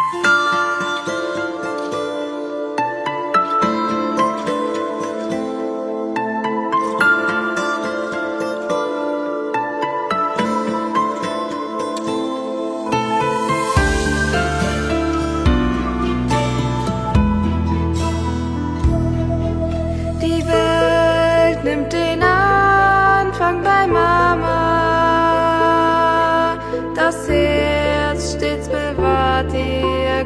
Die Welt nimmt den Anfang bei Mama. Das Herz stets bewahrt ihr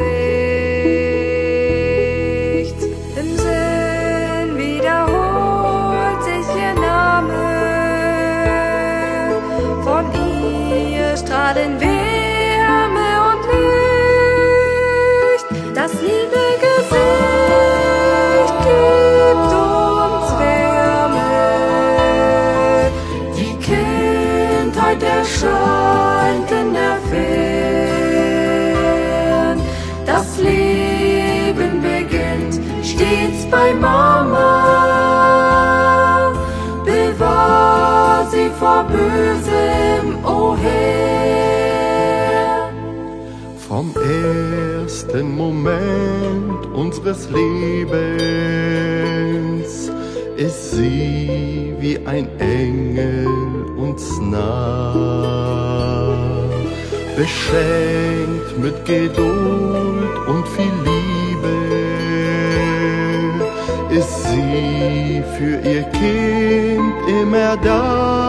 Gesicht. Im Sinn wiederholt sich ihr Name. Von ihr strahlen Wärme und Licht. Das liebe Gesicht gibt uns Wärme. Die Kindheit erscheint in der Ferne. Das Leben beginnt stets bei Mama. Bewahr sie vor Bösem, o Herr. Vom ersten Moment unseres Lebens ist sie wie ein Engel uns nah. Beschenkt mit Geduld und viel Liebe ist sie für ihr Kind immer da.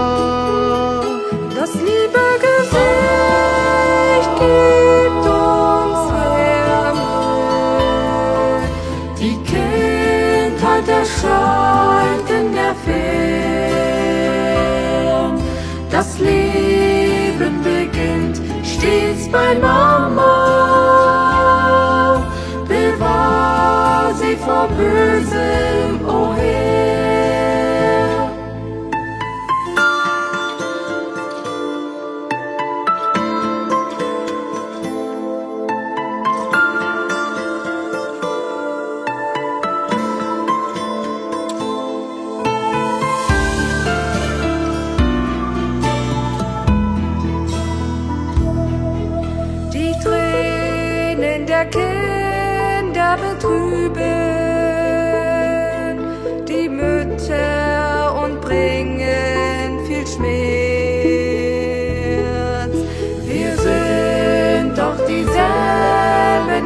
Das liebe Gesicht gibt uns Wärme. Die Kindheit erscheint in der Ferne. Das Leben beginnt stets bei Mama. Bewahr sie vor Bösem, o Herr. Die Tränen der Kinder betrüben die Mütter und bringen viel Schmerz. Wir sind doch dieselben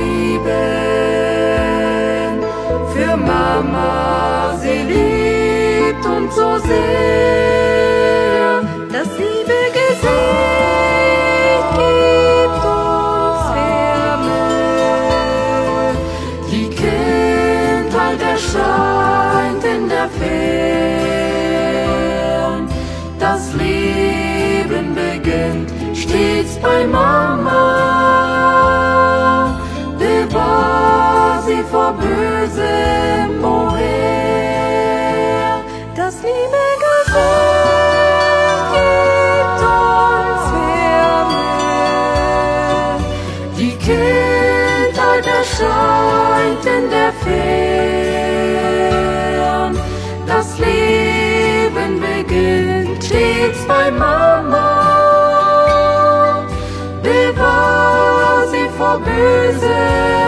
geblieben. Für Mama, sie liebt uns so sehr. Das liebe Gesicht gibt uns Wärme. Die Kindheit erscheint in der Ferne. Das Leben beginnt stets bei Mama. Bewahr sie vor Bösem, o Herr. Das liebe Gesicht gibt uns Wärme. Die Kindheit erscheint in der Ferne. Das Leben beginnt stets bei Mama. Bewahr sie vor Bösem.